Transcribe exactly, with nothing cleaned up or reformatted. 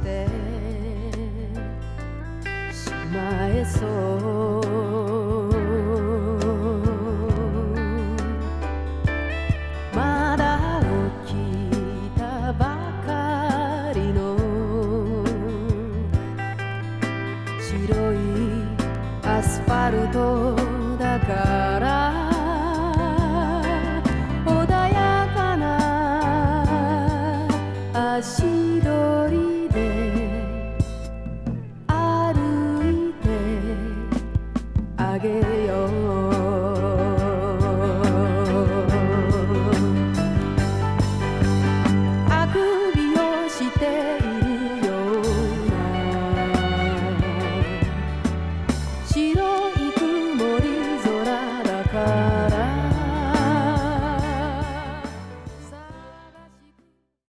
してしまえそうまだ起きたばかりの白いアスファルトだから穏やかな足